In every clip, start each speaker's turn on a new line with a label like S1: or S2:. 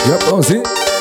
S1: Japãozinho,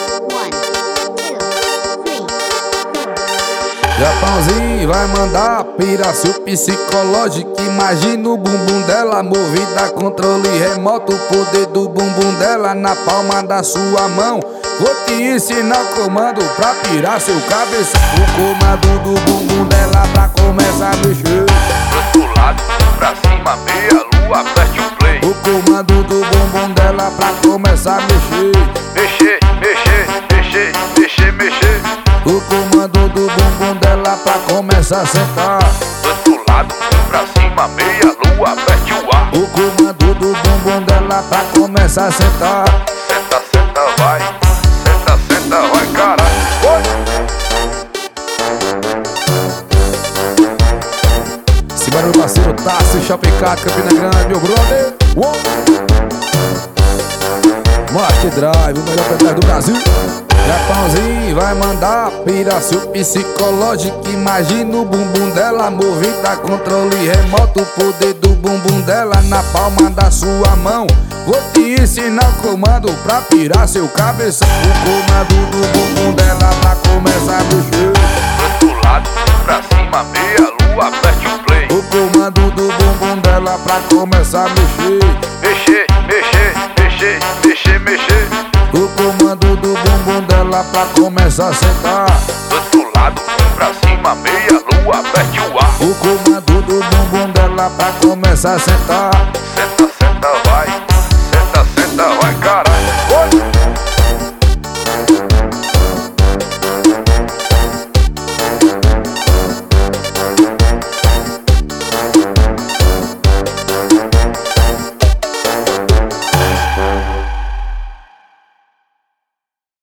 S1: Japãozinho vai mandar pirar seu psicológico. Imagina o bumbum dela movida, controle remoto. O poder do bumbum dela na palma da sua mão. Vou te ensinar o comando pra pirar seu cabeção. O comando do bumbum dela pra começar a mexer.
S2: Do lado, pra cima, meia lua, aperte o play.
S1: O comando do bumbum dela pra começar a mexer.
S2: Mexer, mexer, mexer, mexer, mexer.
S1: O comando do bumbum dela pra começar a sentar.
S2: Do lado, pra cima, meia lua, aperte o ar.
S1: O comando do bumbum dela pra começar a sentar.
S2: Senta, senta, vai. Senta, senta, vai, caralho.
S1: Simbora, meu parceiro Tassi, Chapecato, Campina Grande, meu brother. Marte Drive, o melhor pedal do Brasil. Japãozinho vai mandar pirar seu psicológico. Imagina o bumbum dela movida, controle remoto. O poder do bumbum dela na palma da sua mão. Vou te ensinar o comando pra pirar seu cabeção. O comando do bumbum dela pra começar a mexer.
S2: Do lado, pra cima, meia lua, aperte o play.
S1: O comando do bumbum dela pra começar a mexer.
S2: Mexer, mexer, mexer, mexer, mexer.
S1: O comando do bumbum dela pra começar a sentar.
S2: Do lado, pra cima, meia lua, aperte o ar.
S1: O comando do bumbum dela pra começar a sentar.